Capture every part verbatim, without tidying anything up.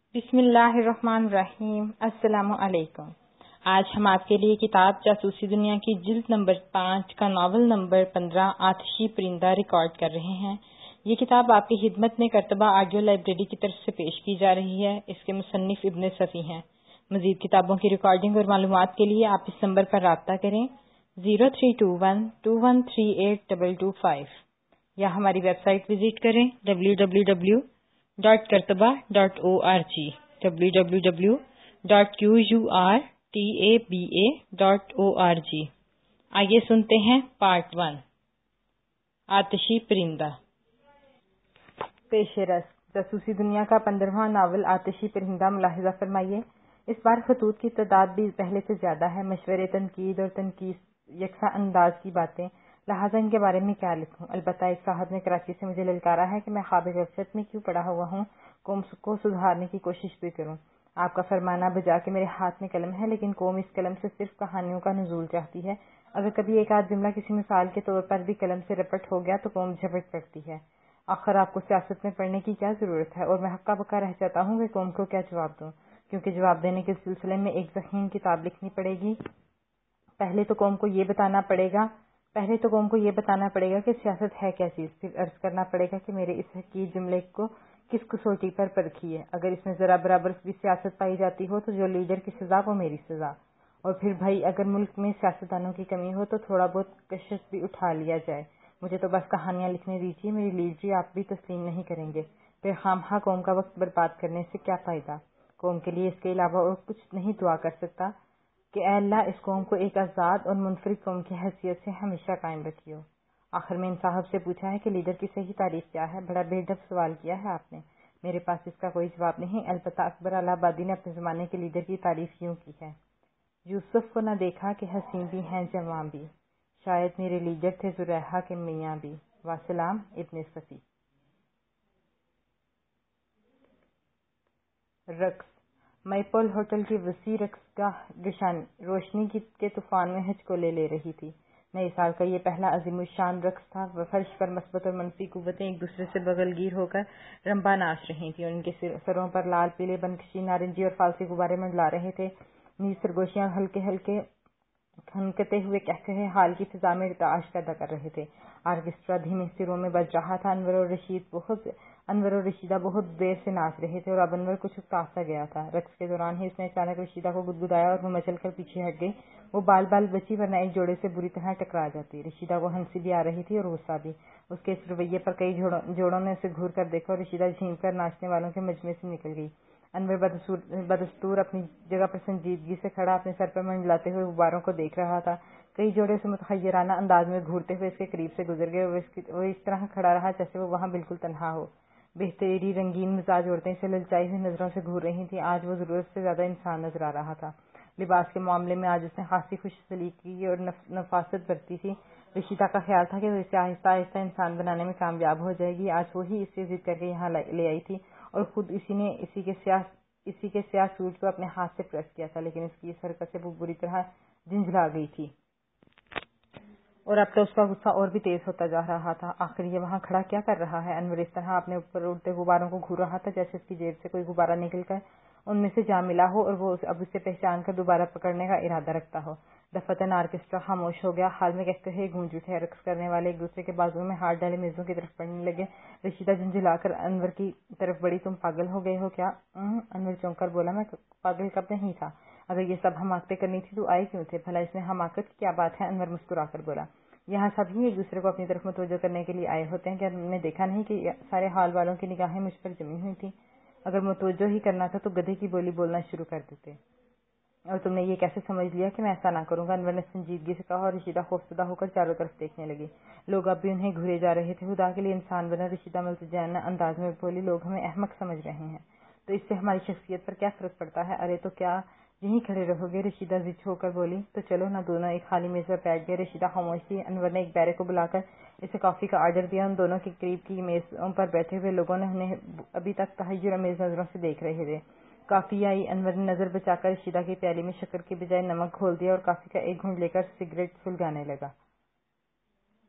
بسم اللہ الرحمن الرحیم۔ السلام علیکم۔ آج ہم آپ کے لیے کتاب جاسوسی دنیا کی جلد نمبر پانچ کا ناول نمبر پندرہ آتشی پرندہ ریکارڈ کر رہے ہیں۔ یہ کتاب آپ کی خدمت میں کرتبہ آڈیو لائبریری کی طرف سے پیش کی جا رہی ہے۔ اس کے مصنف ابن صفی ہیں۔ مزید کتابوں کی ریکارڈنگ اور معلومات کے لیے آپ اس نمبر پر رابطہ کریں zero three two one two one three eight double two five یا ہماری ویب سائٹ وزٹ کریں ڈبلیو ڈبلیو ڈبلیو ڈاٹ کرتبہ dot O R G W W W dot Q U R T A B A dot O R G. آئیے سنتے ہیں part one, آتشی پرندہ۔ پیش رس جاسوسی دنیا کا پندرہواں ناول آتشی پرندہ۔ ملاحظہ فرمائیے، اس بار خطوط کی تعداد بھی پہلے سے زیادہ ہے۔ مشورے، تنقید اور تنقید یکساں انداز کی باتیں، لہٰذا ان کے بارے میں کیا لکھوں؟ البتہ ایک صاحب نے کراچی سے مجھے للکارا ہے کہ میں خواب غفلت میں کیوں پڑا ہوا ہوں قوم کو سدھارنے کی کوشش بھی کروں۔ آپ کا فرمانا بجا کہ میرے ہاتھ میں قلم ہے، لیکن قوم اس قلم سے صرف کہانیوں کا نزول چاہتی ہے۔ اگر کبھی ایک آدھ جملہ کسی مثال کے طور پر بھی قلم سے رپٹ ہو گیا تو قوم جھپٹ پڑتی ہے۔ آخر آپ کو سیاست میں پڑھنے کی کیا ضرورت ہے؟ اور میں ہکا بکا رہ جاتا ہوں کہ قوم کو کیا جواب دوں، کیونکہ جواب دینے کے سلسلے میں ایک ذہین کتاب لکھنی پڑے گی۔ پہلے تو قوم کو یہ بتانا پڑے گا پہلے تو قوم کو یہ بتانا پڑے گا کہ سیاست ہے کیا چیز، پھر عرض کرنا پڑے گا کہ میرے اس حقیر جملے کو کس کسوٹی پر پرکھیے۔ اگر اس میں ذرا برابر بھی سیاست پائی جاتی ہو تو جو لیڈر کی سزا وہ میری سزا۔ اور پھر بھائی اگر ملک میں سیاستدانوں کی کمی ہو تو تھوڑا بہت کشش بھی اٹھا لیا جائے۔ مجھے تو بس کہانیاں لکھنے دیجیے، میری لیڈری آپ بھی تسلیم نہیں کریں گے۔ پھر خواہ قوم کا وقت برباد کرنے سے کیا فائدہ؟ قوم کے لیے اس کے علاوہ اور کچھ نہیں دعا کر سکتا کہ اے اللہ اس قوم کو ایک آزاد اور منفرد قوم کی حیثیت سے ہمیشہ قائم رکھیو۔ آخر میں ان صاحب سے پوچھا ہے کہ لیڈر کی صحیح تعریف کیا ہے؟ بڑا بے ڈھب سوال کیا ہے آپ نے۔ میرے پاس اس کا کوئی جواب نہیں، البتہ اکبر الہ آبادی نے اپنے زمانے کے لیڈر کی تعریف یوں کی ہے: یوسف کو نہ دیکھا کہ حسین بھی ہیں جواں بھی، شاید میرے لیڈر تھے زلیخا کے میاں بھی۔ وسلام، ابن صفی۔ رقص۔ میپول ہوٹل کی وسیع رقص گاہ روشنی کے طوفان میں ہچکولے لے رہی تھی۔ نئے سال کا یہ پہلا عظیم الشان رقص تھا۔ فرش پر مثبت اور منفی قوتیں ایک دوسرے سے بغل گیر ہو کر رمبا ناچ رہی تھیں اور ان کے سروں پر لال، پیلے، بنفشی، نارنجی اور فالسی غبارے منڈلا رہے تھے۔ نیز سرگوشیاں ہلکے ہلکے کھنکتے ہوئے قہقہے حال کی فضا میں ارتعاش پیدا کر رہے تھے۔ آرکسٹرا دھیمے سروں میں بج رہا تھا۔ انور اور رشید بہت انور اور رشیدہ بہت دیر سے ناچ رہے تھے اور اب انور کچھ اکتا سا گیا تھا۔ رقص کے دوران ہی اس نے اچانک رشیدہ کو گدگدایا اور وہ مچل کر پیچھے ہٹ گئی۔ وہ بال بال بچی ورنہ ایک جوڑے سے بری طرح ٹکرا جاتی۔ رشیدہ کو ہنسی بھی آ رہی تھی اور غصہ بھی۔ اس کے اس رویے پر کئی جوڑوں نے اسے گھور کر دیکھا اور رشیدہ جھیم کر ناچنے والوں کے مجمع سے نکل گئی۔ انور بدستور اپنی جگہ پر سنجیدگی سے کھڑا اپنے سر پر منڈلاتے ہوئے غباروں کو دیکھ رہا تھا۔ کئی جوڑے اسے متحیرانہ انداز میں گھورتے ہوئے اس کے قریب سے گزر گئے اور وہ اس طرح کھڑا رہا جیسے وہ وہاں بالکل تنہا ہو۔ بہتری رنگین مزاج عورتیں اسے للچائی ہوئی نظروں سے گھور رہی تھیں۔ آج وہ ضرورت سے زیادہ انسان نظر آ رہا تھا۔ لباس کے معاملے میں آج اس نے خاصی خوش سلیقگی اور نفاست برتی تھی۔ رشیدہ کا خیال تھا کہ وہ اسے آہستہ آہستہ انسان بنانے میں کامیاب ہو جائے گی۔ آج وہی اسے ضد کر کے یہاں لے آئی تھی اور خود اسی نے اسی کے سیاہ اسی کے سیاہ سوٹ کو اپنے ہاتھ سے پریس کیا تھا، لیکن اس کی اس حرکت سے وہ بری طرح جھنجھلا گئی تھی اور اب تو اس کا غصہ اور بھی تیز ہوتا جا رہا تھا۔ آخر یہ وہاں کھڑا کیا کر رہا ہے؟ انور اس طرح اپنے اوپر اڑتے غباروں کو گھور رہا تھا جیسے اس کی جیب سے کوئی غبارہ نکل کر ان میں سے جا ملا ہو اور وہ اب اسے پہچان کر دوبارہ پکڑنے کا ارادہ رکھتا ہو۔ دفتن آرکسٹرا خاموش ہو گیا۔ حال میں کہتے گونج اٹھے۔ رقص کرنے والے ایک دوسرے کے بازوؤں میں ہاتھ ڈالے میزوں کی طرف بڑھنے لگے۔ رشیدہ جھنجھلا کر انور کی طرف بڑی۔ تم پاگل ہو گئے ہو کیا؟ انور چونک کر بولا، میں پاگل کب نہیں تھا؟ اگر یہ سب حماقتیں کرنی تھی تو آئے کیوں تھے؟ بھلا اس میں حماقت کی کیا بات ہے؟ انور مسکرا کر بولا، یہاں سب ہی ایک دوسرے کو اپنی طرف متوجہ کرنے کے لیے آئے ہوتے ہیں۔ کیا تم نے دیکھا نہیں کہ سارے حال والوں کی نگاہیں مجھ پر جمی ہوئی تھیں؟ اگر متوجہ ہی کرنا تھا تو گدھے کی بولی بولنا شروع کر دیتے۔ اور تم نے یہ کیسے سمجھ لیا کہ میں ایسا نہ کروں گا؟ انور نے سنجیدگی سے کہا اور رشیدہ خوفزدہ ہو کر چاروں طرف دیکھنے لگی۔ لوگ اب بھی انہیں گھورے جا رہے تھے۔ خدا کے لیے انسان بنا، رشیدہ ملتجانہ انداز میں بولی، لوگ ہمیں احمق سمجھ رہے ہیں تو اس سے ہماری شخصیت پر کیا فرق پڑتا ہے؟ ارے تو کیا یہیں کھڑے رہو گے؟ رشیدہ ضد ہو کر بولی۔ تو چلو نہ۔ دونوں ایک خالی میز پر بیٹھ گئے۔ رشیدہ خاموش تھی۔ انور نے ایک بیرے کو بلا کر اسے کافی کا آرڈر دیا۔ ان دونوں کے قریب کی میزوں پر بیٹھے ہوئے لوگوں نے انہیں ابھی تک تحیر آمیز نظروں سے دیکھ رہے تھے۔ کافی آئی۔ انور نے نظر بچا کر رشیدہ کی پیالی میں شکر کے بجائے نمک گھول دیا اور کافی کا ایک گھونٹ لے کر سگریٹ سلگانے لگا۔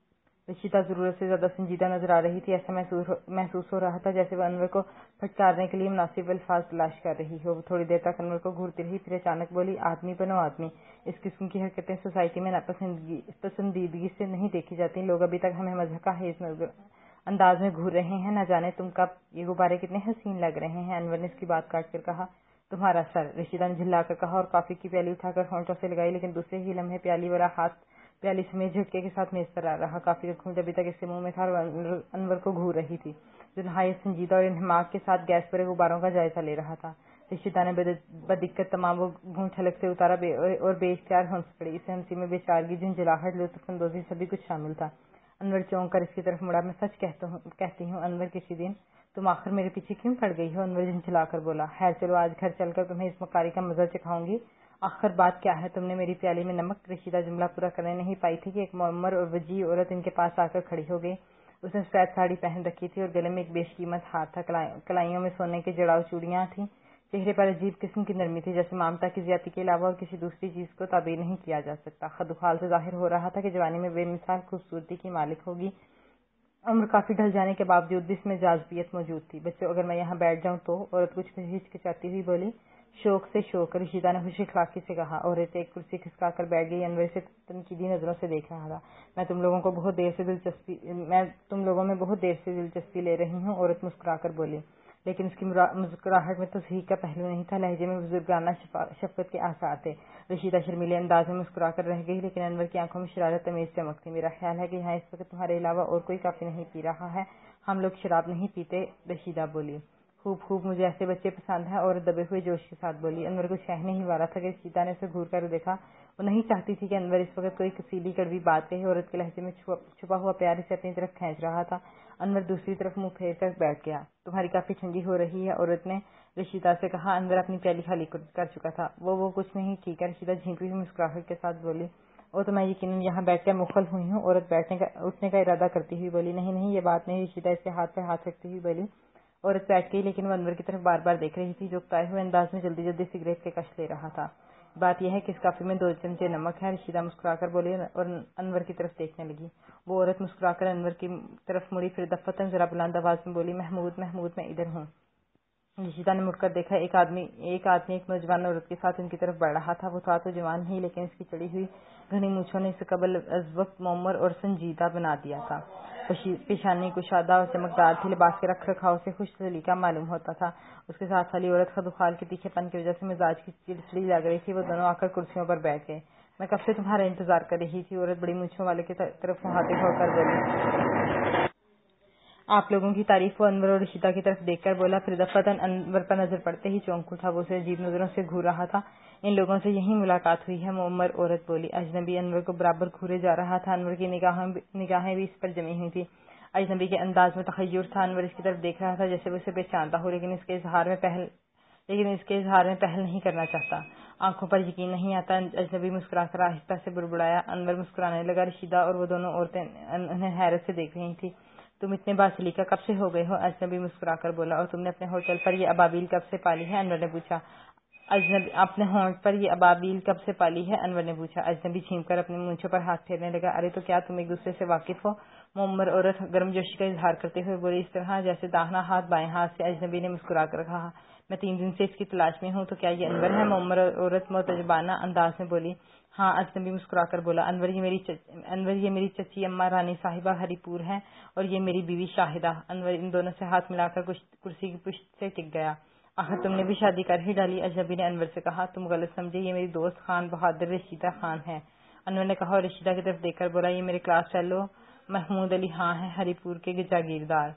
रशीदा ضرورت سے زیادہ سنجیدہ نظر آ رہی تھی. ایسا محسوس محسوس ہو رہا تھا جیسے وہ انور کو پھٹکارنے کے لیے مناسب الفاظ تلاش کر رہی ہو. وہ تھوڑی دیر تک انور کو گھورتی رہی، پھر اچانک بولی، آدمی بنو آدمی. اس قسم کی حرکتیں سوسائٹی میں ناپسندگی پسندیدگی سے نہیں دیکھی جاتی. لوگ ابھی تک ہمیں مضحکہ خیز انداز میں گھور رہے ہیں. نہ جانے تم کب یہ غبارے کتنے حسین لگ رہے ہیں. انور نے اس کی بات کاٹ کر کہا، تمہارا سر. رشیدہ نے جھلا کر کہا اور کافی کی پیالی اٹھا کر ہونٹوں سے لگائی، لیکن دوسرے ہی لمحے پیالی والا ہاتھ پیالی سمیت جھٹکے کے ساتھ میز پر آ رہا. کافی کا کھونٹ ابھی تک اس کے منہ میں تھا اور انور کو گھور رہی تھی، جو نہایت سنجیدہ اور انہماک کے ساتھ گیس پر غباروں کا جائزہ لے رہا تھا. رشیدہ نے بدقت تمام وہ گھونٹ حلق سے اتارا اور بے اختیار ہنس پڑی. اس ہنسی میں بے چارگی، جھنجھلاہٹ، لطف اندوزی سبھی کچھ شامل تھا. انور چونک کر اس کی طرف مڑا. میں سچ کہتی ہوں انور، کسی دن تم آخر میرے پیچھے کیوں پڑ گئی ہو؟ انور جھنجھلا کر بولا. خیر چلو، آج گھر چل کر تمہیں اس مکاری کا مزہ چکھاؤں گی. آخر بات کیا ہے؟ تم نے میری پیالی میں نمک. رشیدہ جملہ پورا کرنے نہیں پائی تھی کہ ایک معمر اور وجیح عورت ان کے پاس آ کر کھڑی ہو گئی. اس نے سفید ساڑی پہن رکھی تھی اور گلے میں ایک بیش قیمت ہار تھا. کلائیوں میں سونے کے جڑاؤ چوڑیاں تھیں. چہرے پر عجیب قسم کی نرمی تھی، جیسے مامتا کی زیادتی کے علاوہ اور کسی دوسری چیز کو تعبیر نہیں کیا جا سکتا. خدوخال سے ظاہر ہو رہا تھا کہ جوانی میں بے مثال خوبصورتی کی مالک ہوگی. عمر کافی ڈھل جانے کے باوجود بھی اس میں جاذبیت موجود تھی. بچوں، اگر میں یہاں بیٹھ جاؤں تو؟ عورت کچھ ہچکچاتی ہوئی بولی. شوق سے شوق، رشیدہ نے خوش اخلاقی سے کہا. عورت ایک کرسی کھسکا کر بیٹھ گئی. انور سے تنقیدی نظروں سے دیکھ رہا تھا. میں تم لوگوں کو بہت دیر سے دلچسپی میں تم لوگوں میں بہت دیر سے دلچسپی لے رہی ہوں. عورت مسکرا کر بولی، لیکن اس کی مسکراہٹ میں تصحیح کا پہلو نہیں تھا. لہجے میں بزرگانہ شفقت کے آثار تھے. رشیدہ شرمیلے انداز میں مسکرا کر رہ گئی، لیکن انور کی آنکھوں میں شرارت تمیز چمک تھی. میرا خیال ہے کہ یہاں اس وقت تمہارے علاوہ اور کوئی کافی نہیں پی رہا ہے. ہم لوگ شراب نہیں پیتے. رشیدہ بولی. خوب خوب، مجھے ایسے بچے پسند ہیں. عورت دبے ہوئے جوش کے ساتھ بولی. انور کو شہ نہیں ہوا رہا تھا کہ رشیدہ نے اسے گھور کر دیکھا. وہ نہیں چاہتی تھی کہ انور اس وقت کوئی کسیلی کڑوی بات کہے. عورت کے لہجے میں چھپا ہوا پیار اسے اپنی طرف کھینچ رہا تھا. انور دوسری طرف منہ پھیر کر بیٹھ گیا. تمہاری کافی ٹھنڈی ہو رہی ہے، عورت نے رشیدہ سے کہا. انور اپنی پیالی خالی کر چکا تھا. وہ وہ کچھ نہیں، ٹھیک ہے. رشیدہ جھینکتی ہوئی مسکراہٹ کے ساتھ بولی. وہ تو میں یقیناً یہاں بیٹھ کر مخل ہوئی ہوں. عورت بیٹھنے کا اٹھنے کا ارادہ کرتی ہوئی بولی. نہیں نہیں، یہ بات نہیں. رشیدہ اس کے ہاتھ پہ ہاتھ رکھتی ہوئی بولی. عورت بیٹھ گئی، لیکن وہ انور کی طرف بار بار دیکھ رہی تھی، جو اکتائے ہوئے انداز میں جلدی جلدی سگریٹ کے کش لے رہا تھا. بات یہ ہے کہ اس کافی میں دو چمچے نمک ہے. رشیدہ مسکرا کر بولی اور انور کی طرف دیکھنے لگی. وہ عورت مسکرا کر انور کی طرف مڑی، پھر دفتن ذرا بلند آواز میں بولی، محمود محمود میں ادھر ہوں. رشیدہ نے مڑ کر دیکھا. ایک آدمی ایک آدمی ایک نوجوان عورت کے ساتھ ان کی طرف بڑھ رہا تھا. وہ تھا تو جوان ہی، لیکن اس کی چڑی ہوئی گھنی مونچھوں نے اسے قبل از وقت معمر اور سنجیدہ بنا دیا تھا. پیشانی کشادہ اور چمکدار تھی. لباس کے رکھ رکھاؤ سے خوش سلیقہ معلوم ہوتا تھا. اس کے ساتھ والی عورت خدوخال کے تیکھے پن کی وجہ سے مزاج کی چڑچڑی لگ رہی تھی. وہ دونوں آ کر کرسیوں پر بیٹھ گئے. میں کب سے تمہارا انتظار کر رہی تھی. عورت بڑی مونچھوں والے کی طرف مخاطب ہو کر بولی. آپ لوگوں کی تعریف. وہ انور اور رشیدہ کی طرف دیکھ کر بولا. پھر دفعتاً انور پر نظر پڑتے ہی چونک اٹھا. وہ اسے عجیب نظروں سے گھور رہا تھا. ان لوگوں سے یہی ملاقات ہوئی ہے. معمر عورت بولی. اجنبی انور کو برابر گھورے جا رہا تھا. انور کی نگاہیں بھی اس پر جمی ہوئی تھی. اجنبی کے انداز میں تخیر تھا. انور اس کی طرف دیکھ رہا تھا جیسے وہ اسے پہچانتا ہو، لیکن اس کے اظہار میں پہل لیکن اس کے اظہار میں پہل نہیں کرنا چاہتا. آنکھوں پر یقین نہیں آتا. اجنبی مسکرا کر آہستہ سے بڑبڑایا. انور مسکرانے لگا. رشیدہ اور وہ دونوں عورتیں انہیں حیرت سے دیکھ رہی تھی. تم اتنے باسلیقہ کب سے ہو گئے ہو؟ اجنبی مسکرا کر بولا. اور تم نے اپنے ہوٹل پر یہ ابابیل کب سے پالی ہے؟ انور نے پوچھا. اجنبی اپنے ہونٹ پر یہ ابابیل کب سے پالی ہے؟ انور نے پوچھا. اجنبی چھینک کر اپنے مونچھوں پر ہاتھ پھیرنے لگا. ارے تو کیا تم ایک دوسرے سے واقف ہو؟ معمر عورت گرم جوشی کا اظہار کرتے ہوئے بولی. اس طرح جیسے داہنا ہاتھ بائیں ہاتھ سے. اجنبی نے مسکرا کر کہا. میں تین دن سے اس کی تلاش میں ہوں. تو کیا یہ انور ہے؟ معمر عورت معتجبانہ انداز میں بولی. ہاں. اجنبی مسکرا کر بولا. انور یہ میری انور یہ میری چچی اماں رانی صاحبہ ہری پور ہے اور یہ میری بیوی شاہدہ. انور ان دونوں سے ہاتھ ملا کر کرسی کی پشت سے ٹک گیا. آخر تم نے بھی شادی کر ہی ڈالی. اجنبی نے انور سے کہا. تم غلط سمجھے. یہ میری دوست خان بہادر رشیدہ خان ہے. انور نے کہا اور رشیدہ کی طرف دیکھ کر بولا. یہ میرے کلاس فیلو محمود علی خان ہے، ہری پور کے جاگیردار.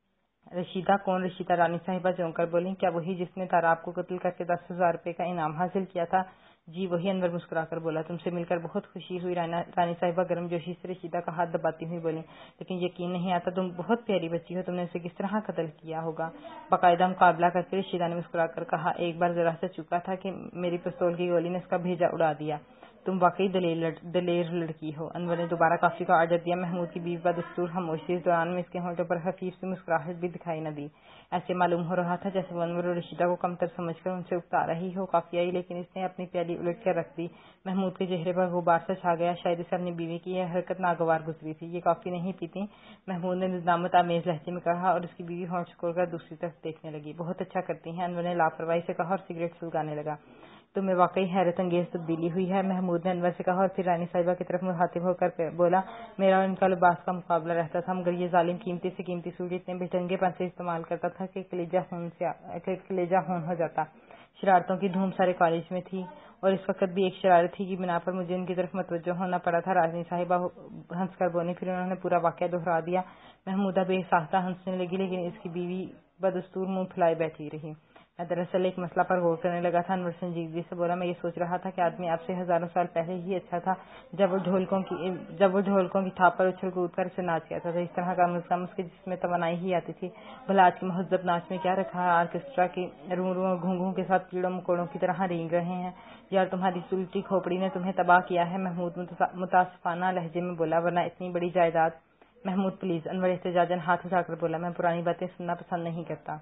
رشیدہ کون؟ رشیدہ رانی صاحبہ چونک کر بولی. کیا وہی جس نے تاراب کو قتل کر کے دس ہزار روپے کا انعام حاصل کیا تھا؟ جی وہی. انور مسکرا کر بولا. تم سے مل کر بہت خوشی ہوئی. رانی صاحبہ گرم جوشی سے رشیدہ کا ہاتھ دباتی ہوئی بولی. لیکن یقین نہیں آتا. تم بہت پیاری بچی ہو. تم نے اسے کس طرح قتل کیا ہوگا؟ باقاعدہ مقابلہ کر کے رشیدہ نے مسکرا کر کہا. ایک بار ذرا سے چکا تھا کہ میری پستول کی گولی نے اس کا بھیجا اڑا دیا. تم واقعی دلیر لڑکی ہو۔ انور نے دوبارہ کافی کا آرڈر دیا۔ محمود کی بیوی بدستور خاموش تھی۔ اس دوران میں اس کے ہونٹوں پر خفیف سی مسکراہٹ بھی دکھائی نہ دی۔ ایسے معلوم ہو رہا تھا جیسے وہ انور اور رشیدہ کو کمتر سمجھ کر ان سے اکتا رہی ہو۔ کافی آئی لیکن اس نے اپنی پیالی الٹ کر رکھ دی۔ محمود کے چہرے پر غبار سا چھا گیا۔ شاید اسے اپنی بیوی کی یہ حرکت ناگوار گزری تھی۔ یہ کافی نہیں پیتی؟ محمود نے ندامت آمیز لہجے میں کہا اور اس کی بیوی ہونٹ سکوڑ کر دوسری طرف دیکھنے لگی۔ بہت اچھا کرتی ہیں، انور نے لاپرواہی سے کہا اور سگریٹ سلگانے لگا۔ تمہیں واقعی حیرت انگیز تبدیلی ہوئی ہے، محمود نے انور سے کہا اور پھر رانی صاحبہ کی طرف مخاطب ہو کر بولا، میرا اور ان کا لباس کا مقابلہ رہتا تھا مگر یہ ظالم قیمتی سے قیمتی سوٹ اتنے بے ڈھنگے پن سے استعمال کرتا تھا کہ کلیجہ خون سے کلیجہ خون ہو جاتا۔ شرارتوں کی دھوم سارے کالج میں تھی اور اس وقت بھی ایک شرارت تھی کی بنا پر مجھے ان کی طرف متوجہ ہونا پڑا تھا۔ رانی صاحبہ ہنس کر بولی، پھر انہوں نے پورا واقعہ دہرا دیا۔ محمودہ بے ساختہ ہنسنے لگی لیکن اس کی بیوی بدستور منہ پھلائے بیٹھی رہی۔ میں دراصل ایک مسئلہ پر غور کرنے لگا تھا، انور سنجیدگی سے بولا، میں یہ سوچ رہا تھا کہ آدمی آپ سے ہزاروں سال پہلے ہی اچھا تھا جب وہ ڈھولکوں کی جب وہ ڈھولکوں کی تھاپ پر اچھل کود کر اسے ناچ کہتا تھا۔ اس طرح کا مزہ اس کے جسم میں توانائی ہی آتی تھی۔ بھلا آج کے مہذب ناچ میں کیا رکھا ہے؟ آرکیسٹرا کی روں روں اور گھونگھوں کے ساتھ کیڑوں مکوڑوں کی طرح رینگ رہے ہیں۔ یار تمہاری سلٹی کھوپڑی نے تمہیں تباہ کیا ہے، محمود متاسفانہ لہجے میں بولا، ورنہ اتنی بڑی جائیداد۔ محمود پلیز، انور احتجاجاً ہاتھ اٹھا کر بولا، میں پرانی باتیں سننا پسند نہیں کرتا۔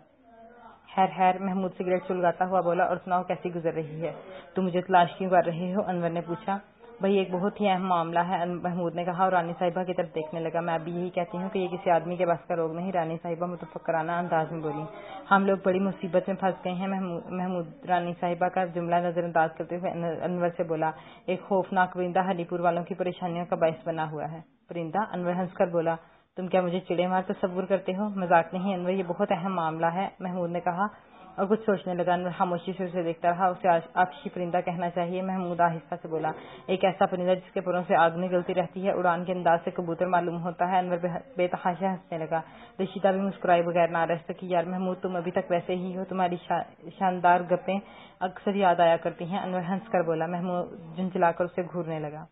خیر خیر، محمود سگریٹ سلگاتا ہوا بولا، اور سناؤ کیسی گزر رہی ہے؟ تم مجھے تلاش کیوں کر رہے ہو؟ انور نے پوچھا۔ بھائی ایک بہت ہی اہم معاملہ ہے، محمود نے کہا اور رانی صاحبہ کی طرف دیکھنے لگا۔ میں ابھی یہی کہتی ہوں کہ یہ کسی آدمی کے بس کا روگ نہیں، رانی صاحبہ متفکرانہ انداز میں بولی۔ ہم لوگ بڑی مصیبت میں پھنس گئے ہیں، محمود رانی صاحبہ کا جملہ نظر انداز کرتے ہوئے انور سے بولا، ایک خوفناک پرندہ ہری پور والوں کی پریشانیوں کا باعث بنا ہوا ہے۔ پرندہ؟ انور ہنس کر بولا، تم کیا مجھے چڑے مار تصور کرتے ہو؟ مذاق نہیں انور، یہ بہت اہم معاملہ ہے، محمود نے کہا اور کچھ سوچنے لگا۔ انور خاموشی سے اسے دیکھتا رہا۔ اسے آتشی پرندہ کہنا چاہیے، محمود آہستہ سے بولا، ایک ایسا پرندہ جس کے پروں سے آگ نکلتی رہتی ہے، اڑان کے انداز سے کبوتر معلوم ہوتا ہے۔ انور بے تحاشا ہنسنے لگا۔ رشیدہ بھی مسکرائے بغیر نہ رہ سکی۔ یار محمود، تم ابھی تک ویسے ہی ہو، تمہاری شاندار گپیں اکثر یاد آیا کرتی ہیں، انور ہنس کر بولا۔ محمود جھنجھلا کر اسے گھورنے لگا۔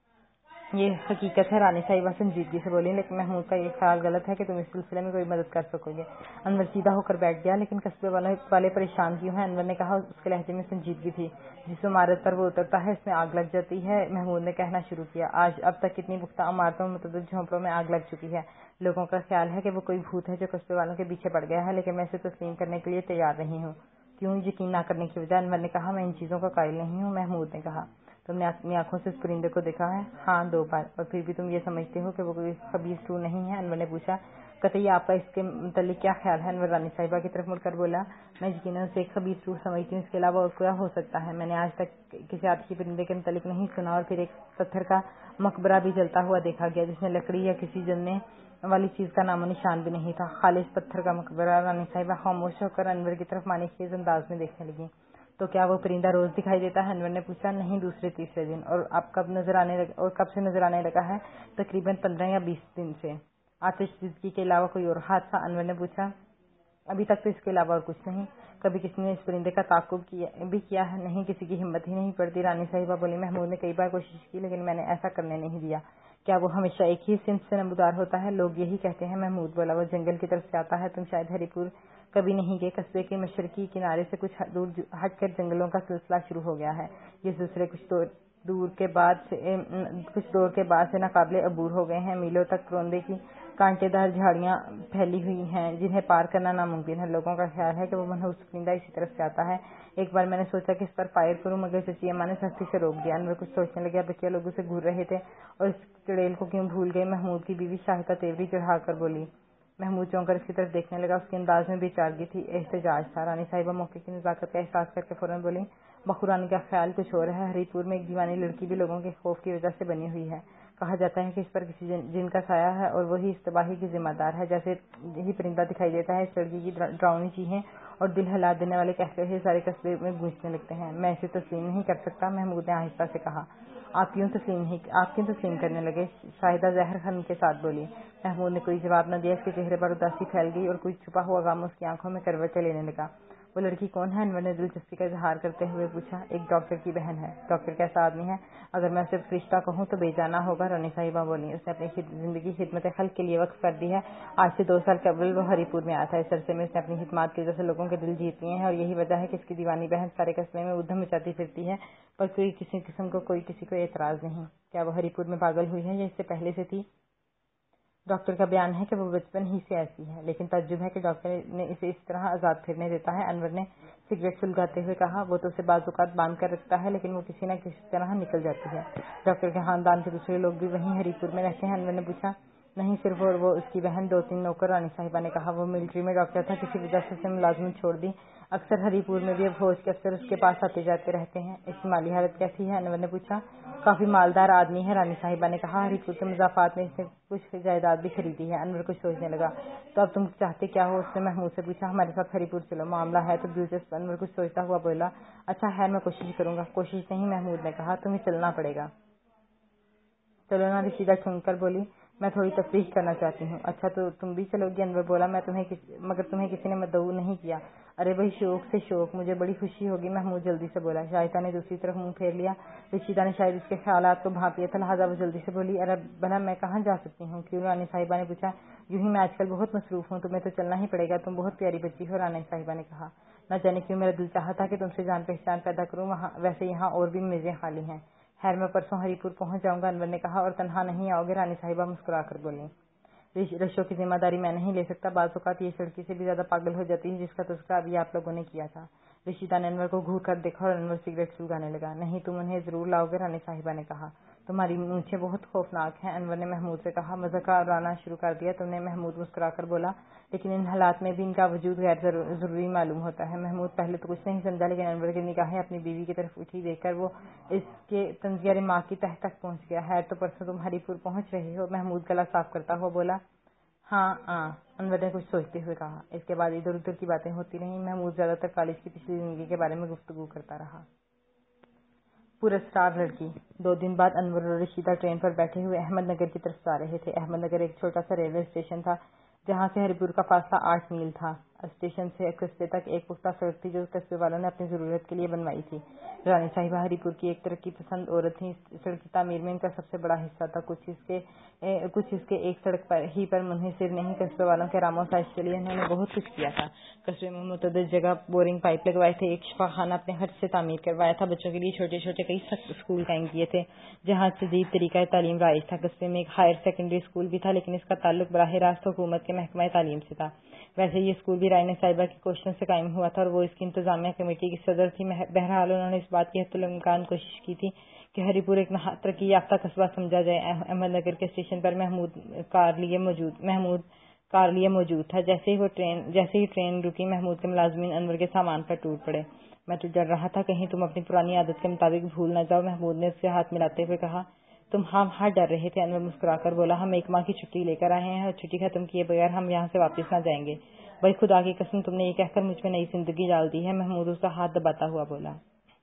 یہ حقیقت ہے، رانی صاحبہ سنجیدگی سے بولی، لیکن محمود کا یہ خیال غلط ہے کہ تم اس سلسلے میں کوئی مدد کر سکو گے۔ انور سیدھا ہو کر بیٹھ گیا۔ لیکن قصبے والے پریشان کیوں ہیں؟ انور نے کہا۔ اس کے لہجے میں سنجیدگی تھی۔ جس عمارت پر وہ اترتا ہے اس میں آگ لگ جاتی ہے، محمود نے کہنا شروع کیا۔ آج اب تک کتنی پختہ عمارتوں میں متعدد جھونپڑوں میں آگ لگ چکی ہے۔ لوگوں کا خیال ہے کہ وہ کوئی بھوت ہے جو قصبے والوں کے پیچھے پڑ گیا ہے، لیکن میں اسے تسلیم کرنے کے لیے تیار نہیں ہوں۔ کیوں؟ یقین نہ کرنے کی وجہ، انور نے کہا۔ میں ان چیزوں کا قائل نہیں ہوں، محمود نے کہا۔ تم نے اپنی آنکھوں سے اس پرندے کو دیکھا ہے؟ ہاں، دو بار۔ اور پھر بھی تم یہ سمجھتے ہو کہ وہ کوئی خبیث روح نہیں ہے؟ انور نے پوچھا۔ قطعی آپ کا اس کے متعلق کیا خیال ہے؟ انور رانی صاحبہ کی طرف مڑ کر بولا، میں یقیناً اسے ایک خبیث روح سمجھتی ہوں، اس کے علاوہ اور کیا ہو سکتا ہے؟ میں نے آج تک کسی آتشی پرندے کے متعلق نہیں سنا، اور پھر ایک پتھر کا مقبرہ بھی جلتا ہوا دیکھا گیا جس میں لکڑی یا کسی جلنے والی چیز کا نام و نشان بھی نہیں تھا، خالص پتھر کا مقبرہ۔ رانی صاحبہ خاموش ہو کر انور کی طرف معنی خیز انداز میں دیکھنے لگی۔ تو کیا وہ پرندہ روز دکھائی دیتا ہے؟ انور نے پوچھا۔ نہیں، دوسرے تیسرے دن۔ اور اب کب نظر آنے لگا اور کب سے نظر آنے لگا ہے؟ تقریباً پندرہ یا بیس دن سے۔ آتش زدگی کے علاوہ کوئی اور حادثہ؟ انور نے پوچھا۔ ابھی تک تو اس کے علاوہ اور کچھ نہیں۔ کبھی کسی نے اس پرندے کا تعاقب بھی کیا ہے؟ نہیں، کسی کی ہمت ہی نہیں پڑتی، رانی صاحبہ بولی۔ محمود نے کئی بار کوشش کی لیکن میں نے ایسا کرنے نہیں دیا۔ کیا وہ ہمیشہ ایک ہی صنف سے نمودار ہوتا ہے؟ لوگ یہی کہتے ہیں، محمود بولا۔ وہ جنگل کی طرف سے آتا ہے۔ تم شاید ہری پور کبھی نہیں گئے، قصبے کے مشرقی کنارے سے کچھ دور ہٹ کر جنگلوں کا سلسلہ شروع ہو گیا ہے۔ یہ سلسلے کچھ دور دور کے بعد سے کچھ دور کے بعد سے ناقابل عبور ہو گئے ہیں۔ میلوں تک کروندے کی کانٹے دار جھاڑیاں پھیلی ہوئی ہیں جنہیں پار کرنا ناممکن ہے۔ لوگوں کا خیال ہے کہ وہ منحوس پرندہ اسی طرف سے آتا ہے۔ ایک بار میں نے سوچا کہ اس پر فائر کروں مگر چچی اماں نے سختی سے روک دیا۔ انور کچھ سوچنے لگا۔ بچے لوگ اسے گھور رہے تھے اور اس چڑیل کو کیوں بھول گئے؟ محمود کی بیوی شاہدہ تیوری چڑھا کر بولی۔ محمود چونک کر اس کی طرف دیکھنے لگا۔ اس کے انداز میں بے چارگی تھی، احتجاج تھا۔ رانی صاحبہ موقع کی نزاکت کا احساس کر کے فوراً بولی، بخورانی کا خیال کچھ اور ہے۔ ہری پور میں ایک دیوانی لڑکی بھی لوگوں کے خوف کی وجہ سے بنی ہوئی ہے۔ کہا جاتا ہے کہ اس پر کسی جن کا سایہ ہے اور وہی اس تباہی کی ذمہ دار ہے۔ جیسے یہی پرندہ دکھائی دیتا ہے، اس لڑکی کی ڈراؤنی چیخیں اور دل ہلا دینے والے قہقہے سارے قصبے میں گونجنے لگتے ہیں۔ میں اسے تسلیم نہیں کر سکتا، محمود نے آہستہ سے کہا۔ آپ کیوں تسلیم نہیں آپ کیوں تسلیم کرنے لگے؟ شاہدہ زہر خن کے ساتھ بولی۔ محمود نے کوئی جواب نہ دیا۔ اس کے چہرے پر اداسی پھیل گئی اور کوئی چھپا ہوا غم اس کی آنکھوں میں کروٹیں لینے لگا۔ وہ لڑکی کون ہے؟ انور نے دلچسپی کا اظہار کرتے ہوئے پوچھا۔ ایک ڈاکٹر کی بہن ہے۔ ڈاکٹر کیسا آدمی ہے؟ اگر میں اسے فرشتہ کہوں تو بے جانا ہوگا، رانی صاحبہ بولی۔ اس نے اپنی زندگی خدمت خلق کے لیے وقف کر دی ہے۔ آج سے دو سال قبل وہ ہری پور میں آیا تھا۔ اس عرصے میں اس نے اپنی خدمات کی وجہ سے لوگوں کے دل جیت لیے ہیں اور یہی وجہ ہے کہ اس کی دیوانی بہن سارے قصبے میں ادھم مچاتی پھرتی ہے، پر کوئی کسی قسم کو کوئی کسی کو اعتراض نہیں۔ کیا وہ ہری پور میں پاگل ہوئی ہے یا اس سے پہلے سے تھی؟ ڈاکٹر کا بیان ہے کہ وہ بچپن ہی سے ایسی ہے، لیکن تعجب ہے کہ ڈاکٹر نے اسے اس طرح آزاد پھرنے دیتا ہے۔ انور نے سگریٹ سلگاتے ہوئے کہا۔ وہ تو اسے بعض اوقات باندھ کر رکھتا ہے، لیکن وہ کسی نہ کسی طرح نکل جاتی ہے۔ ڈاکٹر کے خاندان کے دوسرے لوگ بھی وہیں ہری پور میں رہتے ہیں؟ انور نے پوچھا۔ نہیں، صرف وہ اور وہ اس کی بہن، دو تین نوکر۔ رانی صاحبہ نے کہا۔ وہ ملٹری میں ڈاکٹر تھا، کسی وجہ سے اس نے ملازمت چھوڑ دی۔ اکثر ہری پور میں بھی اب فوج کے افسر اس کے پاس آتے جاتے رہتے ہیں۔ اس کی مالی حالت کیسی ہے؟ انور نے پوچھا۔ کافی مالدار آدمی ہے، رانی صاحبہ نے کہا۔ ہری پور کے مضافات میں اس نے کچھ جائیداد بھی خریدی ہے۔ انور کچھ سوچنے لگا۔ تو اب تم چاہتے کیا ہو؟ اس نے محمود سے پوچھا۔ ہمارے ساتھ ہری پور چلو، معاملہ ہے تو دلچسپ۔ انور کچھ سوچتا ہوا بولا۔ اچھا خیر، میں کوشش کروں گا۔ کوشش نہیں، محمود نے کہا، تمہیں چلنا پڑے گا۔ چلو نا، رشیدہ ٹھونک کر بولی۔ میں تھوڑی تفریح کرنا چاہتی ہوں۔ اچھا تو تم بھی چلو گی؟ انور بولا۔ میں تمہیں کس... مگر تمہیں کسی نے مدعو نہیں کیا؟ ارے بھائی، شوق سے شوق، مجھے بڑی خوشی ہوگی، محمود جلدی سے بولا۔ شائستہ نے دوسری طرف منہ پھیر لیا۔ رشیدہ نے شاید اس کے خیالات کو بھانپ لیا تھا، لہٰذا وہ جلدی سے بولی۔ ارے بھلا میں کہاں جا سکتی ہوں؟ کیوں؟ رانی صاحبہ نے پوچھا۔ یوں ہی میں آج کل بہت مصروف ہوں، تمہیں تو چلنا ہی پڑے گا، تم بہت پیاری بچی ہو، رانی صاحبہ نے کہا۔ نہ جانے کیوں میرا دل چاہا تھا کہ تم سے جان پہچان پیدا کروں، وہاں ویسے یہاں اور بھی میزیں خالی ہیں۔ خیر، میں پرسوں ہری پور پہنچ جاؤں گا، انور نے کہا۔ اور تنہا نہیں آؤ گے؟ رانی صاحبہ مسکرا کر بولی۔ رشوں کی ذمہ داری میں نہیں لے سکتا، بعض اوقات یہ سڑکی سے بھی زیادہ پاگل ہو جاتی ہے، جس کا تذکرہ ابھی آپ لوگوں نے کیا تھا۔ رشیدہ نے انور کو گھور کر دیکھا اور انور سگریٹ سلگانے لگا۔ نہیں، تم انہیں ضرور لاؤ گے، رانی صاحبہ نے کہا۔ تمہاری مونچھیں بہت خوفناک ہیں، انور نے محمود سے کہا۔ مذاق اڑانا شروع کر دیا تم نے؟ محمود مسکرا کر بولا۔ لیکن ان حالات میں بھی ان کا وجود غیر ضروری معلوم ہوتا ہے۔ محمود پہلے تو کچھ نہیں سمجھا، لیکن انور کی نگاہیں اپنی بیوی کی طرف اٹھی دیکھ کر وہ اس کے طنزیہ رماق کی تہہ تک پہنچ گیا۔ خیر، تو پرسوں تم ہری پور پہنچ رہے ہو؟ محمود گلا صاف کرتا ہوا بولا۔ ہاں ہاں، انور نے کچھ سوچتے ہوئے کہا۔ اس کے بعد ادھر ادھر کی باتیں ہوتی رہیں۔ محمود زیادہ تر کالج کی پچھلی زندگی کے بارے میں گفتگو کرتا رہا۔ پراسرار لڑکی۔ دو دن بعد انور اور رشیدہ ٹرین پر بیٹھے ہوئے احمد نگر کی طرف جا رہے تھے۔ احمد نگر ایک چھوٹا سا ریلوے اسٹیشن تھا، جہاں سے ہری پور کا فاصلہ آٹھ میل تھا۔ اسٹیشن سے قصبے تک ایک پختہ سڑک تھی، جو قصبے والوں نے اپنی ضرورت کے لیے بنوائی تھی۔ رانی صاحبہ ہری پور کی ایک ترقی پسند عورت تھیں۔ اس سڑک کی تعمیر میں ان کا سب سے بڑا حصہ تھا۔ کچھ اس کے کچھ اس کے ایک سڑک پر ہی پر منحصر نہیں، قصبے والوں کے رام و سائش کے لیے انہوں نے بہت کچھ کیا تھا۔ قصبے میں متعدد جگہ بورنگ پائپ لگوائے تھے، ایک شفا خانہ اپنے خرچ سے تعمیر کروایا تھا، بچوں کے لیے چھوٹے چھوٹے کئی اسکول قائم کیے تھے، جہاں جدید طریقہ تعلیم رائج تھا۔ قصبے میں ایک ہائر سیکنڈری اسکول بھی تھا، لیکن اس کا تعلق براہ راست حکومت کے محکمہ تعلیم سے تھا۔ ویسے یہ اسکول بھی رانی صاحبہ کی کوششوں سے قائم ہوا تھا اور وہ اس کی انتظامیہ کمیٹی کی صدر تھی۔ بہرحال انہوں نے اس بات کی حتی الامکان کوشش کی تھی کہ ہری پور ایک ترقی یافتہ قصبہ سمجھا جائے۔ احمد نگر کے اسٹیشن پر محمود کار لیے موجود محمود کار لیے موجود تھا۔ جیسے ہی وہ ٹرین جیسے ہی ٹرین رکی، محمود کے ملازمین انور کے سامان پر ٹوٹ پڑے۔ میں تو ڈر رہا تھا کہیں تم اپنی پرانی عادت کے مطابق بھول نہ جاؤ، محمود نے اس سے ہاتھ ملاتے ہوئے کہا۔ تم ہم ہاں ڈر رہے تھے، انور مسکرا کر بولا۔ ہم ایک ماہ کی چھٹی لے کر آئے ہیں اور چھٹی ختم کیے بغیر ہم یہاں سے واپس نہ جائیں گے۔ بھائی خدا کی قسم، تم نے یہ کہہ کر مجھ میں نئی زندگی ڈال دی ہے، محمود اس کا ہاتھ دباتا ہوا بولا۔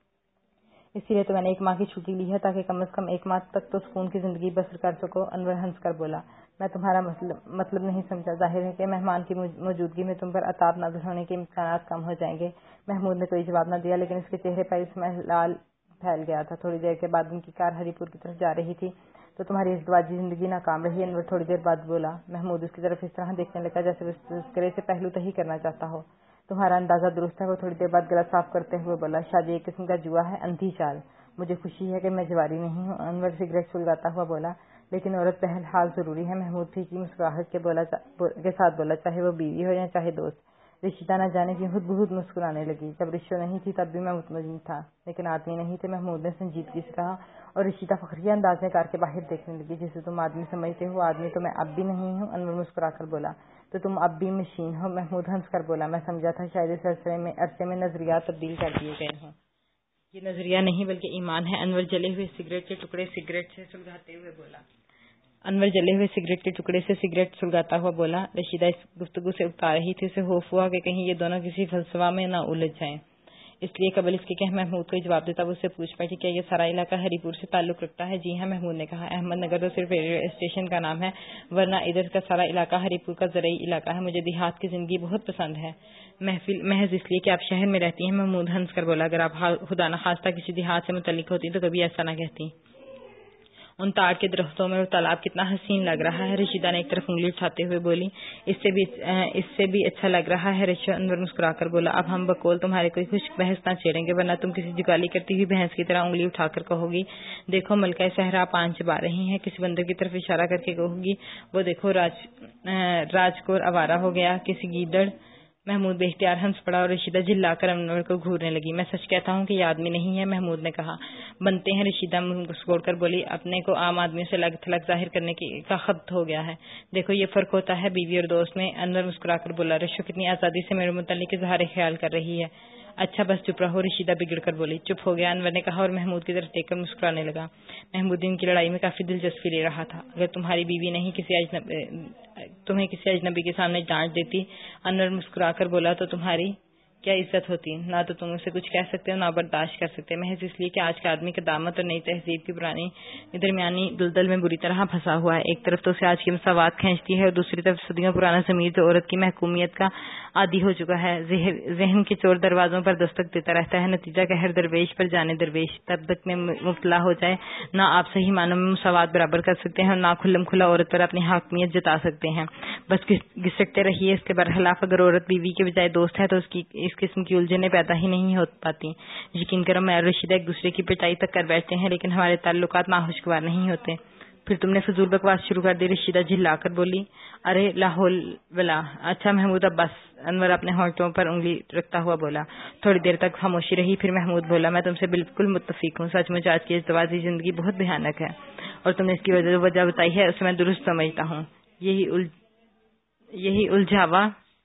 اسی لیے تو میں نے ایک ماہ کی چھٹی لی ہے، تاکہ کم از کم ایک ماہ تک تو سکون کی زندگی بسر کر سکو، انور ہنس کر بولا۔ میں تمہارا مطلب نہیں سمجھا۔ ظاہر ہے کہ مہمان کی موجودگی میں تم پر عتاب نازل ہونے کے امکانات کم ہو جائیں گے۔ محمود نے کوئی جواب نہ دیا، لیکن اس کے چہرے پر اس میں لال پھیل گیا تھا۔ تھوڑی دیر کے بعد ان کی کار ہری پور کی طرف جا رہی تھی۔ تو تمہاری ازدواجی زندگی ناکام رہی، انور تھوڑی دیر بعد بولا۔ محمود اس کی طرف اس طرح دیکھنے لگا جیسے وہ اس تذکرے سے پہلو تہی کرنا چاہتا ہو۔ تمہارا اندازہ درست ہے، وہ تھوڑی دیر بعد گلا صاف کرتے ہوئے بولا۔ شادی ایک قسم کا جوا ہے، اندھی چال۔ مجھے خوشی ہے کہ میں جواری نہیں ہوں، انور سگریٹ سلگاتا ہوا بولا۔ لیکن عورت بہرحال ضروری ہے، محمود پھیکی مسکراہٹ کے بولا کے ساتھ بولا، چاہے وہ بیوی ہو یا چاہے دوست۔ رشیدہ نہ جانے کی خود بہت مسکرانے لگی۔ جب رشو نہیں تھی تب بھی میں مطمئن تھا، لیکن آدمی نہیں تھے، محمود نے سنجیدگی سے کہا، اور رشیدہ فخریہ انداز میں کار کے باہر دیکھنے لگی۔ جسے تم آدمی سمجھتے ہو آدمی تو میں اب بھی نہیں ہوں، انور مسکرا کر بولا۔ تو تم اب بھی مشین ہو، محمود ہنس کر بولا۔ میں سمجھا تھا شاید اس عرصے میں عرصے میں نظریات تبدیل کر دیے گئے ہوں۔ یہ نظریہ نہیں بلکہ ایمان ہے، انور جلے ہوئے سگریٹ کے ٹکڑے سگریٹ سے سلگاتے ہوئے بولا۔ انور جلے ہوئے سگریٹ کے ٹکڑے سے سگریٹ سلگاتا ہوا بولا۔ رشیدہ اس گفتگو سے اکتا رہی تھی، اسے خوف ہوا کہ کہیں یہ دونوں کسی فلسفہ میں نہ الجھ جائیں۔ اس لیے قبل اس کے کہ محمود کو جواب دیتا وہ اس سے پوچھ پائے کہ کیا یہ سارا علاقہ ہری پور سے تعلق رکھتا ہے؟ جی ہاں، محمود نے کہا، احمد نگر تو صرف ریلوے اسٹیشن کا نام ہے، ورنہ ادھر کا سارا علاقہ ہری پور کا زرعی علاقہ ہے۔ مجھے دیہات کی زندگی بہت پسند ہے، محفل محض اس لیے کہ آپ شہر میں رہتی ہیں۔ محمود ہنس کر بولا، اگر آپ خدا نخواستہ کسی دیہات سے متعلق ہوتی تو کبھی ایسا نہ کہتی۔ ان تاڑ کے درختوں میں وہ تالاب کتنا حسین لگ رہا ہے، رشیدہ نے ایک طرف انگلی اٹھاتے ہوئے بولی۔ اس سے بھی اس سے بھی اچھا لگ رہا ہے، رشو انور مسکرا کر بولا۔ اب ہم بقول تمہارے کوئی خشک بحث نہ چھیڑیں گے، ورنہ تم کسی جگالی کرتی ہوئی بھینس کی طرح انگلی اٹھا کر کہو گی، دیکھو ملکہ صحرا پان چبا رہی ہیں، کسی بندر کی طرف اشارہ کر کے کہو گی، وہ دیکھو راج راج کور آوارہ ہو گیا، کسی گیدڑ۔ محمود بے اختیار ہنس پڑا اور رشیدہ جھلا کر انور کو گھورنے لگی۔ میں سچ کہتا ہوں کہ یہ آدمی نہیں ہے، محمود نے کہا۔ بنتے ہیں، رشیدہ منہ مسکوڑ کر بولی، اپنے کو عام آدمیوں سے الگ تھلگ ظاہر کرنے کا خط ہو گیا ہے۔ دیکھو یہ فرق ہوتا ہے بیوی اور دوست میں، انور مسکرا کر بولا۔ رشو کتنی آزادی سے میرے متعلق اظہار خیال کر رہی ہے۔ اچھا بس چپ رہو، رشیدہ بگڑ کر بولی۔ چپ ہو گیا، انور نے کہا اور محمود کی طرف دیکھ کر مسکرانے لگا۔ محمود ان کی لڑائی میں کافی دلچسپی لے رہا تھا۔ اگر تمہاری بیوی نہیں کسی اجنبی تمہیں کسی اجنبی کے سامنے ڈانٹ دیتی، انور مسکرا کر بولا، تو تمہاری کیا عزت ہوتی؟ نہ تو تم اسے کچھ کہہ سکتے ہو نہ برداشت کر سکتے، محض اس لیے کہ آج کے آدمی قدامت اور نئی تہذیب کی پرانی درمیانی دلدل میں بری طرح پھنسا ہوا ہے۔ ایک طرف تو اسے آج کی مساوات کھینچتی ہے اور دوسری طرف صدیوں پرانا ضمیر جو عورت کی محکومیت کا عادی ہو چکا ہے، ذہن کے چور دروازوں پر دستک دیتا رہتا ہے۔ نتیجہ کہ ہر درویش پر جانے درویش تب تک میں مبتلا ہو جائے، نہ آپ صحیح معنوں میں مساوات برابر کر سکتے ہیں اور نہ کھلم کھلا عورت پر اپنی حاکمیت جتا سکتے ہیں۔ بس گھسٹتے رہیے۔ اس کے برخلاف اگر عورت بیوی کے بجائے دوست ہے تو اس کی اس قسم کی الجھنیں پیدا ہی نہیں ہو پاتی۔ یقین کرو میں اور رشیدہ ایک دوسرے کی پٹائی تک کر بیٹھتے ہیں، لیکن ہمارے تعلقات ناخوشگوار نہیں ہوتے۔ پھر تم نے فضول بکواس شروع کر دی، رشیدہ جھلا کر بولی۔ ارے لاہول ولا، اچھا محمود اب بس، انور اپنے ہونٹوں پر انگلی رکھتا ہوا بولا۔ تھوڑی دیر تک خاموشی رہی، پھر محمود بولا، میں تم سے بالکل متفق ہوں، سچ مچ آج کی ازدواجی زندگی بہت بھیانک ہے، اور تم نے اس کی وجہ وجہ بتائی ہے اسے میں درست سمجھتا ہوں۔ یہی الج... یہی الجھاوا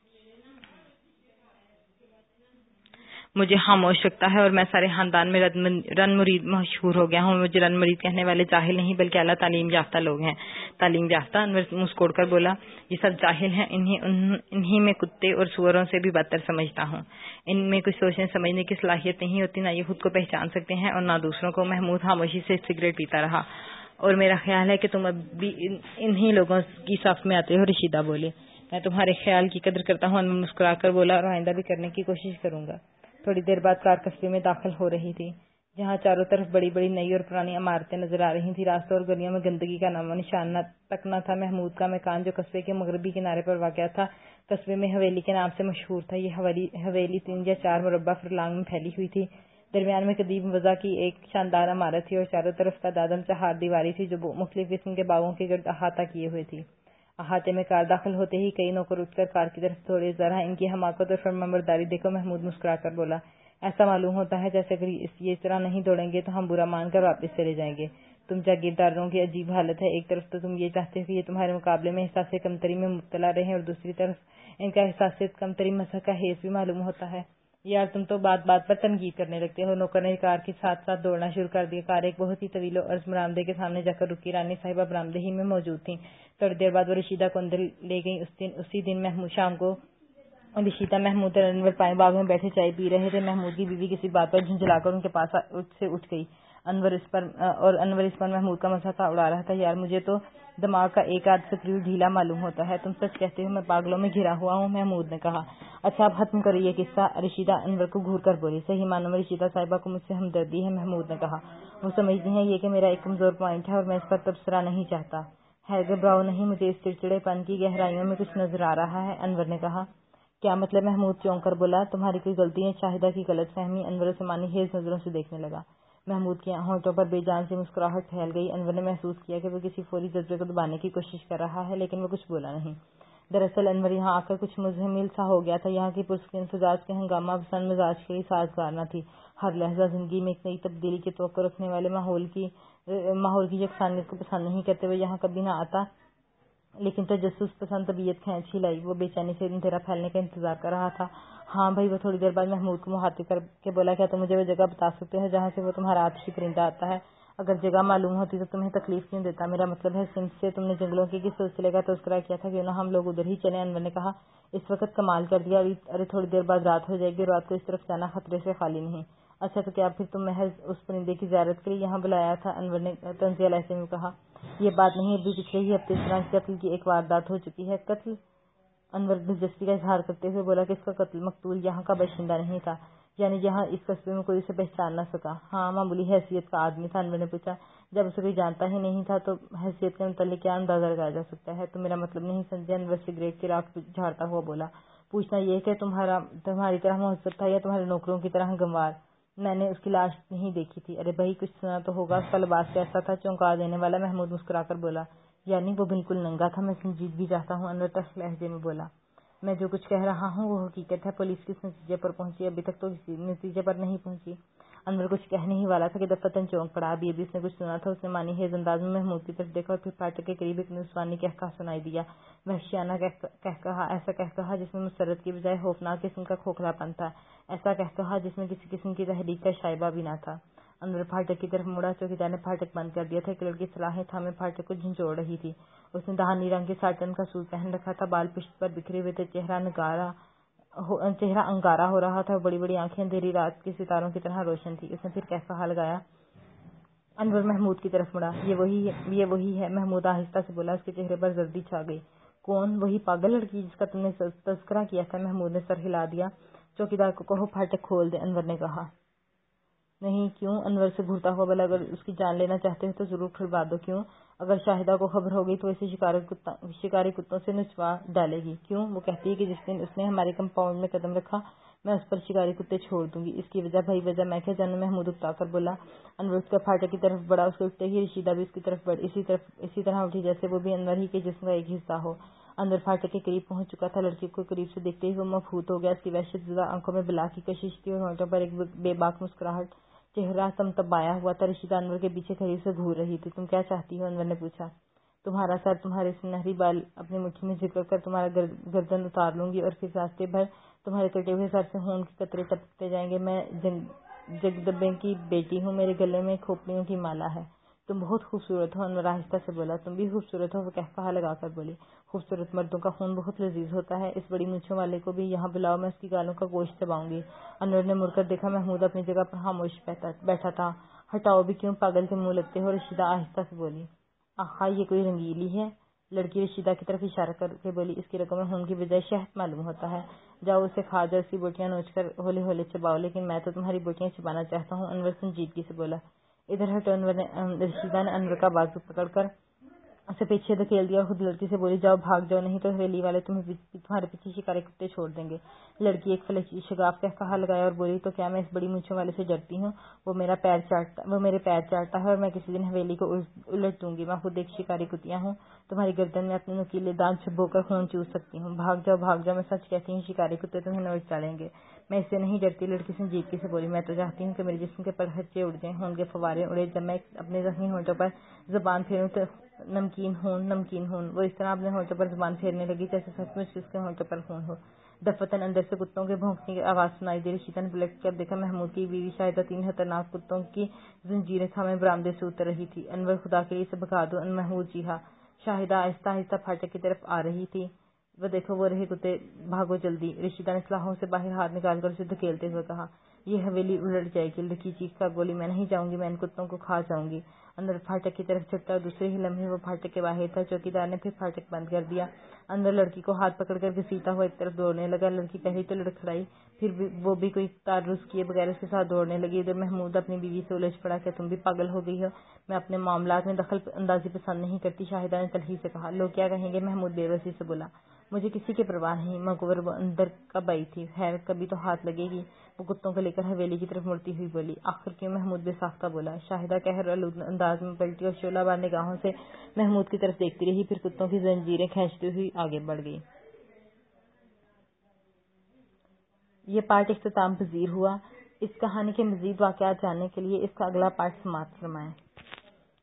مجھے خاموش رکھتا ہے اور میں سارے خاندان میں رن مرید مشہور ہو گیا ہوں۔ مجھے رن مرید کہنے والے جاہل نہیں بلکہ اعلیٰ تعلیم یافتہ لوگ ہیں۔ تعلیم یافتہ؟ انور مسکوڑ کر بولا، یہ سب جاہل ہیں، انہی انہی میں کتے اور سوروں سے بھی بدتر سمجھتا ہوں۔ ان میں کچھ سوچنے سمجھنے کی صلاحیت نہیں ہوتی، نہ یہ خود کو پہچان سکتے ہیں اور نہ دوسروں کو۔ محمود خاموشی سے سگریٹ پیتا رہا۔ اور میرا خیال ہے کہ تم اب بھی انہی لوگوں کی صف میں آتے ہو، رشیدہ بولی۔ میں تمہارے خیال کی قدر کرتا ہوں، انور مسکرا کر بولا، اور آئندہ بھی کرنے کی کوشش کروں گا۔ تھوڑی دیر بعد کار قصبے میں داخل ہو رہی تھی، جہاں چاروں طرف بڑی بڑی نئی اور پرانی عمارتیں نظر آ رہی تھیں۔ راستوں اور گلیوں میں گندگی کا نام و نشان تک نہ تھا۔ محمود کا مکان جو قصبے کے مغربی کنارے پر واقع تھا، قصبے میں حویلی کے نام سے مشہور تھا۔ یہ حویلی تین یا چار مربع فرلانگ میں پھیلی ہوئی تھی۔ درمیان میں قدیم وضع کی ایک شاندار عمارت تھی اور چاروں طرف کا دادم چہار دیواری تھی جو مختلف قسم کے باغوں کے گرد احاطہ کیے ہوئے تھی۔ احاطے میں کار داخل ہوتے ہی کئی نوکر اٹھ کر کار کی طرف دوڑے۔ ذرا ان کی حماقت اور فرمانبرداری دیکھو، محمود مسکرا کر بولا۔ ایسا معلوم ہوتا ہے جیسے اگر یہ اس طرح نہیں دوڑیں گے تو ہم برا مان کر واپس چلے جائیں گے۔ تم جاگیرداروں کی عجیب حالت ہے، ایک طرف تو تم یہ چاہتے ہو کہ یہ تمہارے مقابلے میں احساس کمتری میں مبتلا رہے اور دوسری طرف ان کا احساس کمتری مذہب کا حیث بھی معلوم ہوتا ہے۔ یار تم تو بات بات پر تنقید کرنے لگتے ہو۔ نوکر نے کار کے ساتھ ساتھ دوڑنا شروع کر دیا۔ کار ایک بہت ہی طویل و عرض برآمدے کے سامنے جا کر رکی۔ رانی صاحبہ برآمدے ہی میں موجود تھیں۔ تھوڑی دیر بعد وہ رشیدہ کو اندر لے گئی۔ اس دن اسی دن محمود شام کو رشیدہ، محمود اور انور پائیں باغ میں بیٹھے چائے پی رہے تھے۔ محمود کی بیوی کسی بات پر جھنجھلا کر ان کے پاس سے اٹھ گئی۔ انور اس پر اور انور اس پر محمود کا مذاق اڑا رہا تھا۔ یار مجھے تو دماغ کا ایک آدھ سکریو ڈھیلا معلوم ہوتا ہے۔ تم سچ کہتے ہو میں پاگلوں میں گھرا ہوا ہوں، محمود نے کہا۔ اچھا اب ختم کرو یہ قصہ، رشیدہ انور کو گھور کر بولی۔ صحیح معنوں میں رشیدہ صاحبہ کو مجھ سے ہمدردی ہے، محمود نے کہا۔ وہ سمجھتی ہیں یہ کہ میرا ایک کمزور پوائنٹ ہے اور میں اس پر تبصرہ نہیں چاہتا۔ ہے گھبراؤ نہیں، مجھے اس چڑچڑے پن کی گہرائیوں میں کچھ نظر آ رہا ہے، انور نے کہا۔ کیا مطلب؟ محمود چونک کر بولا۔ تمہاری کوئی غلطی ہے، شاہدہ کی غلط فہمی۔ انور اسے معنی خیز نظروں سے دیکھنے لگا۔ محمود کی ہونٹوں پر بے جان سی مسکراہٹ پھیل گئی۔ انور نے محسوس کیا کہ وہ کسی فوری جذبے کو دبانے کی کوشش کر رہا ہے، لیکن وہ کچھ بولا نہیں۔ دراصل انور یہاں آ کر کچھ مزمل سا ہو گیا تھا۔ یہاں کی پرسکون فضاج کے ہنگامہ پسند مزاج کے لیے سازگار نہ تھی۔ ہر لحظہ زندگی میں ایک نئی تبدیلی کی توقع رکھنے والے ماحول کی ماحول کی یکسانیت کو پسند نہیں کرتے ہوئے یہاں کبھی نہ آتا، لیکن تجسس پسند طبیعت کھینچ ہی لائی۔ وہ بے چینی سے اندھیرا پھیلنے کا انتظار کر رہا تھا۔ ہاں بھائی، وہ تھوڑی دیر بعد محمود کو مخاطب کر کے بولا، کیا تم مجھے وہ جگہ بتا سکتے ہو جہاں سے وہ تمہارا آتشی پرندہ آتا ہے؟ اگر جگہ معلوم ہوتی تو تمہیں تکلیف کیوں دیتا؟ میرا مطلب ہے سندھ سے تم نے جنگلوں کے کس سلسلے کا تذکرہ کیا تھا؟ کیوں نہ ہم لوگ ادھر ہی چلیں؟ انور نے کہا۔ اس وقت کمال کر دیا، ارے تھوڑی دیر بعد رات ہو جائے گی، رات کو اس طرف جانا خطرے سے خالی نہیں۔ اچھا تو کیا پھر تم محض اس پرندے کی زیارت کے لیے یہاں بلایا تھا؟ انور نے طنزیہ لہجے میں کہا۔ یہ بات نہیں، ابھی پچھلے ہی ہفتے اس طرح قتل کی ایک واردات ہو چکی ہے۔ قتل؟ انور دلچسپی کا اظہار کرتے ہوئے بولا۔ کس کا قتل؟ مقتول یہاں کا باشندہ نہیں تھا، یعنی جہاں اس قصبے میں کوئی اسے پہچان نہ سکا؟ ہاں، معمولی حیثیت کا آدمی تھا۔ انور نے پوچھا۔ جب اسے کوئی جانتا ہی نہیں تھا تو حیثیت کے متعلق کیا اندازہ لگایا جا سکتا ہے؟ تو میرا مطلب نہیں سمجھے؟ انور سگریٹ کی راکھ جھاڑتا ہوا بولا۔ پوچھنا یہ کہ تمہارا تمہاری طرح مہذب تھا یا تمہارے نوکروں کی طرح گنوار؟ میں نے اس کی لاش نہیں دیکھی تھی۔ ارے بھائی کچھ سنا تو ہوگا۔ اس کا لباس کیسا تھا؟ چونکا دینے والا؟ محمود مسکرا کر بولا۔ یعنی وہ بالکل ننگا تھا؟ میں سنجیدگی چاہتا ہوں، انور تلخ لہجے میں بولا۔ میں جو کچھ کہہ رہا ہوں وہ حقیقت ہے۔ پولیس کس نتیجے پر پہنچی؟ ابھی تک تو کسی نتیجے پر نہیں پہنچی۔ انور کچھ کہنے ہی والا تھا کہ دفتن چونک پڑا۔ ابھی ابھی اس نے کچھ سنا تھا۔ اس نے معنی خیز انداز میں محمود کی طرف دیکھا اور پھر پھاٹک کے قریب ایک نسوانی قہقہہ سنائی دیا، وحشیانہ قہقہہ، ایسا قہقہہ جس میں مسرت کی بجائے خوفناک قسم کا کھوکھلا پن تھا، ایسا قہقہہ جس میں کسی قسم کی تحریک کا شائبہ بھی نہ تھا۔ انور پھاٹک کی طرف مڑا۔ چوکیدار نے پھاٹک بند کر دیا تھا۔ ایک لڑکی سلاحیں تھامے پھاٹک کو جھنجھوڑ رہی تھی۔ اس نے دہانی رنگ کے ساٹن کا سوٹ پہن رکھا تھا، بال پشت پر بکھرے ہوئے تھے، چہرہ نگارا چہرہ انگارا ہو رہا تھا، بڑی بڑی آنکھیں اندھیری رات کے ستاروں کی طرح روشن تھی۔ اس نے پھر قہقہہ لگایا۔ انور محمود کی طرف مڑا۔ یہ وہی ہے یہ وہی ہے محمود آہستہ سے بولا۔ اس کے چہرے پر زردی چھا گئی۔ کون؟ وہی پاگل لڑکی جس کا تم نے تذکرہ کیا تھا؟ محمود نے سر ہلا دیا۔ چوکیدار کو کہو پھاٹک کھول دے، انور نے کہا۔ نہیں، کیوں؟ انور سے گھورتا ہوا بولا۔ اگر اس کی جان لینا چاہتے ہو تو ضرور کھلوا دو۔ کیوں؟ اگر شاہدہ کو خبر ہوگی تو اسے شکاری کتوں سے نچوا ڈالے گی۔ کیوں؟ وہ کہتی ہے کہ جس دن اس نے ہمارے کمپاؤنڈ میں قدم رکھا میں اس پر شکاری کتے چھوڑ دوں گی۔ اس کی وجہ بھائی وجہ میں کیا جانوں؟ محمود اکتا کر بولا۔ انور اس کا پھاٹک کی طرف بڑھا۔ اس کے اٹھتے ہی رشیدہ بھی اس کی طرف بڑھ اسی طرف اسی طرح اٹھی جیسے وہ بھی انور ہی کے جسم کا ایک حصہ ہو۔ انور پھاٹک کے قریب پہنچ چکا تھا۔ لڑکی کو قریب سے دیکھتے ہی وہ مبہوت ہو گیا۔ اس کی وحشت زدہ آنکھوں میں بلا کی کشش تھی اور ہونٹوں پر ایک بے باک مسکراہٹ، چہرہ تمتمایا ہوا تھا۔ رشیدہ انور کے پیچھے کھڑی اسے گھور رہی تھی۔ تم کیا چاہتی ہو؟ انور نے پوچھا۔ تمہارا سر، تمہارے سنہری بال اپنی مٹھی میں جکڑ کر تمہارا گردن اتار لوں گی اور پھر راستے بھر تمہارے کٹے ہوئے سر سے خون کے قطرے ٹپکتے جائیں گے۔ میں جگدمبے کی بیٹی ہوں، میرے گلے میں کھوپڑیوں کی مالا ہے۔ تم بہت خوبصورت ہو، انور آہستہ سے بولا۔ تم بھی خوبصورت ہو، وہ قہقہہ لگا کر بولی۔ خوبصورت مردوں کا خون بہت لذیذ ہوتا ہے۔ اس بڑی مونچھوں والے کو بھی یہاں بلاؤ، میں اس کی گالوں کا گوشت چباؤں گی۔ انور نے مڑ کر دیکھا۔ محمود اپنی جگہ پر خاموش بیٹھا تھا۔ ہٹاؤ بھی کیوں؟ پاگل کے منہ لگتے ہو؟ رشیدہ آہستہ سے بولی۔ آخا یہ کوئی رنگیلی ہے؟ لڑکی رشیدہ کی طرف اشارہ کر کے بولی۔ اس کی رگوں میں خون کی بجائے شہد معلوم ہوتا ہے۔ جاؤ اسے کھا جاؤ، اس کی بوٹیاں نوچ کر ہولے ہولے چباؤ۔ لیکن میں تو تمہاری بوٹیاں چبانا چاہتا ہوں، انور سنجیدگی سے بولا۔ ادھر ہٹو، انور نے رشیدہ نے انور کا بازو پکڑ کر اسے پیچھے دھکیل دیا اور خود لڑکی سے بولی۔ جاؤ بھاگ جاؤ، نہیں تو حویلی والے تمہیں تمہارے پیچھے شکاری کتے چھوڑ دیں گے۔ لڑکی ایک فلکی شگاف قہقہہ لگایا اور بولی۔ تو کیا میں اس بڑی مونچھوں والے سے ڈرتی ہوں؟ وہ میرا پیر چاٹتا وہ میرے پیر چاٹتا ہے اور میں کسی دن حویلی کو الٹ دوں گی۔ میں خود ایک شکاری کتیا ہوں، تمہاری گردن میں اپنے نوکیلے دانت چبو کر خون چوس سکتی ہوں۔ بھاگ جاؤ بھاگ جاؤ، میں سچ کہتی ہوں شکاری کتے تمہیں نوچ ڈالیں گے۔ میں اس سے نہیں ڈرتی، لڑکی سنجیدگی سے بولی۔ میں تو چاہتی ہوں کہ میرے جسم کے پرہچے اڑ جائیں، خون کے فوارے اڑے، جب میں اپنے زخمی ہونٹوں پر زبان پھیروں تو نمکین خون نمکین خون وہ اس طرح اپنے ہونٹوں پر زبان پھیرنے لگی جیسے سچ مچ اس کے ہونٹوں پر خون ہو۔ دفتن اندر سے کتوں کے بھونکنے کی آواز سنائی دی۔ رشیدہ نے پلٹ کر دیکھا۔ محمود کی بیوی شاہدہ تین خطرناک کتوں کی زنجیریں تھامے برآمدے سے اتر رہی تھی۔ انور خدا کے لیے اسے بھگا دو، محمود چیخا۔ شاہدہ آہستہ آہستہ پھاٹک کی طرف آ رہی تھی۔ وہ دیکھو وہ رہے کتے، بھاگو جلدی۔ رشیدہ نے سلاخوں سے باہر ہاتھ نکال کر اسے دھکیلتے ہوئے کہا۔ یہ حویلی الٹ جائے گی۔ لڑکی چیخ کر بولی۔ میں نہیں جاؤں گی، میں ان کتوں کو کھا جاؤں گی۔ اندر پھاٹک کی طرف چھٹا اور دوسرے ہی لمحے وہ پھاٹک کے باہر تھا۔ چوکیدار نے پھر پھاٹک بند کر دیا۔ اندر لڑکی کو ہاتھ پکڑ کر گھسیٹتا ہوا ایک طرف دوڑنے لگا۔ لڑکی پہلے تو لڑکھڑائی، پھر بھی وہ بھی کوئی تعرض کیے بغیر اس کے ساتھ دوڑنے لگی۔ ادھر محمود اپنی بیوی سے الجھ پڑا۔ کیا تم بھی پاگل ہو گئی ہو؟ میں اپنے معاملات میں دخل اندازی پسند نہیں کرتی، شاہدہ نے تلخی سے کہا۔ لوگ کیا کہیں گے؟ محمود بے بسی سے بولا۔ مجھے کسی کی پرواہ نہیں، مگر وہ اندر کب آئی تھی؟ خیر کبھی تو ہاتھ لگے گی۔ وہ کتوں کو لے کر حویلی کی طرف مڑتی ہوئی بولی۔ آخر کیوں؟ محمود بے ساختہ بولا۔ شاہدہ قہر آلود انداز میں پلٹی اور شعلہ بار نگاہوں سے محمود کی طرف دیکھتی رہی، پھر کتوں کی زنجیریں کھینچتی ہوئی آگے بڑھ گئی۔ یہ پارٹ اختتام پذیر ہوا۔ اس کہانی کے مزید واقعات جاننے کے لیے اس کا اگلا پارٹ سماعت فرمائیں۔